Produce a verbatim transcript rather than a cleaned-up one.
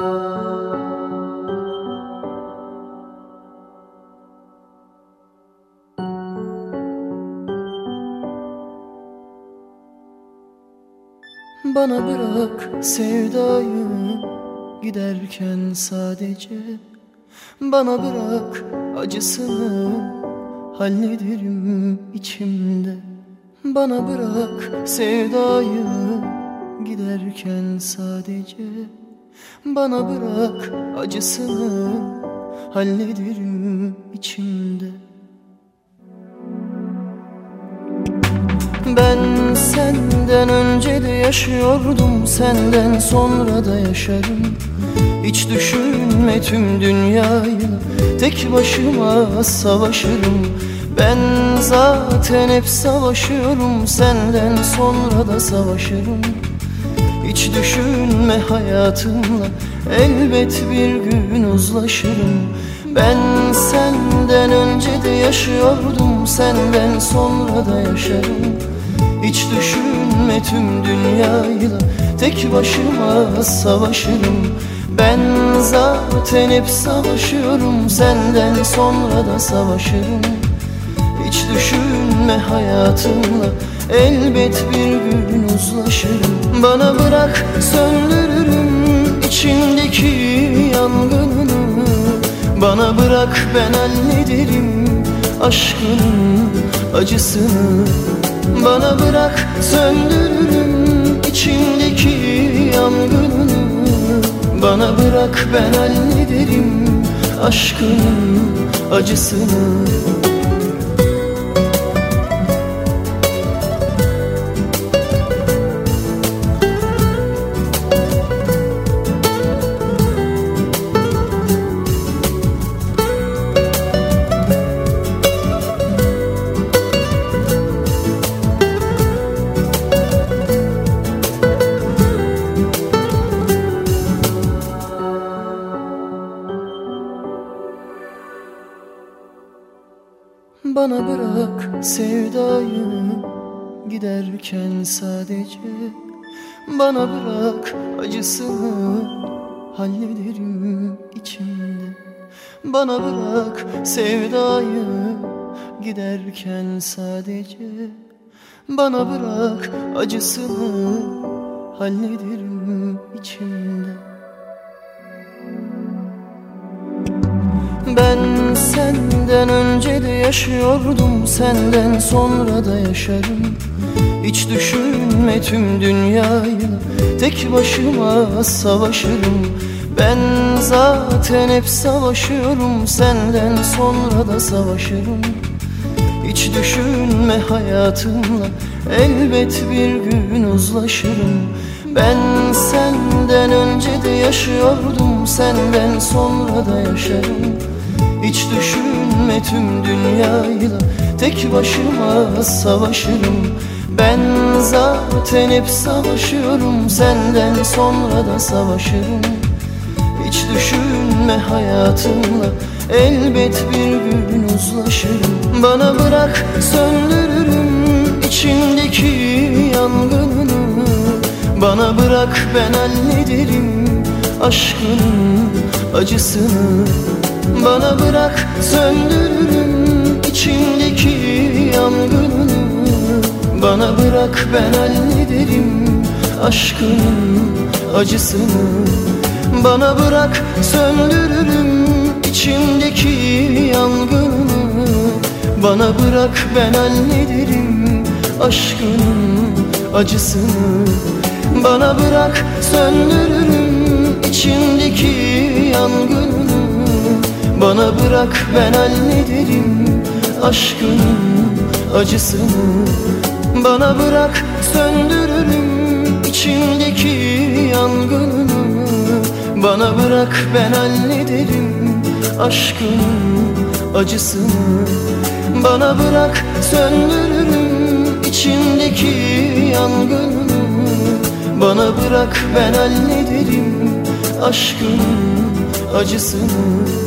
Bana bırak sevdayı giderken sadece, bana bırak acısını hallederim içimde. Bana bırak sevdayı giderken sadece, bana bırak acısını hallederim içimde. Ben senden önce de yaşıyordum, senden sonra da yaşarım. Hiç düşünme tüm dünyayı tek başıma savaşırım. Ben zaten hep savaşıyorum, senden sonra da savaşırım. Hiç düşünme hayatımla elbet bir gün uzlaşırım. Ben senden önce de yaşıyordum, senden sonra da yaşarım. Hiç düşünme tüm dünyayla tek başıma savaşırım. Ben zaten hep savaşıyorum, senden sonra da savaşırım. Hiç düşünme hayatımla elbet bir gün uzlaşırım. Bana bırak söndürürüm içindeki yangınını, bana bırak ben hallederim aşkının acısını. Bana bırak söndürürüm içindeki yangınını, bana bırak ben hallederim aşkının acısını. Bana bırak sevdayı giderken sadece, bana bırak acısını hallederim içimde. Bana bırak sevdayı giderken sadece, bana bırak acısını hallederim içimde. Ben senden önce de yaşıyordum, senden sonra da yaşarım. Hiç düşünme tüm dünyayla tek başıma savaşırım. Ben zaten hep savaşıyorum, senden sonra da savaşırım. Hiç düşünme hayatımla elbet bir gün uzlaşırım. Ben senden önce de yaşıyordum, senden sonra da yaşarım. Hiç düşünme tüm dünyayla tek başıma savaşırım. Ben zaten hep savaşıyorum, senden sonra da savaşırım. Hiç düşünme hayatımla elbet bir gün uzlaşırım. Bana bırak söndürürüm içindeki yangınını, bana bırak ben hallederim aşkının acısını. Bana bırak söndürürüm içindeki yangınını, bana bırak ben hallederim aşkının acısını. Bana bırak söndürürüm içimdeki yangınını, bana bırak ben hallederim aşkının acısını. Bana bırak söndürürüm içimdeki yangınını, bana bırak ben hallederim aşkının acısını. Bana bırak söndürürüm içimdeki yangınını, bana bırak ben hallederim aşkının acısını. Bana bırak söndürürüm içimdeki yangınını, bana bırak ben hallederim aşkının acısını.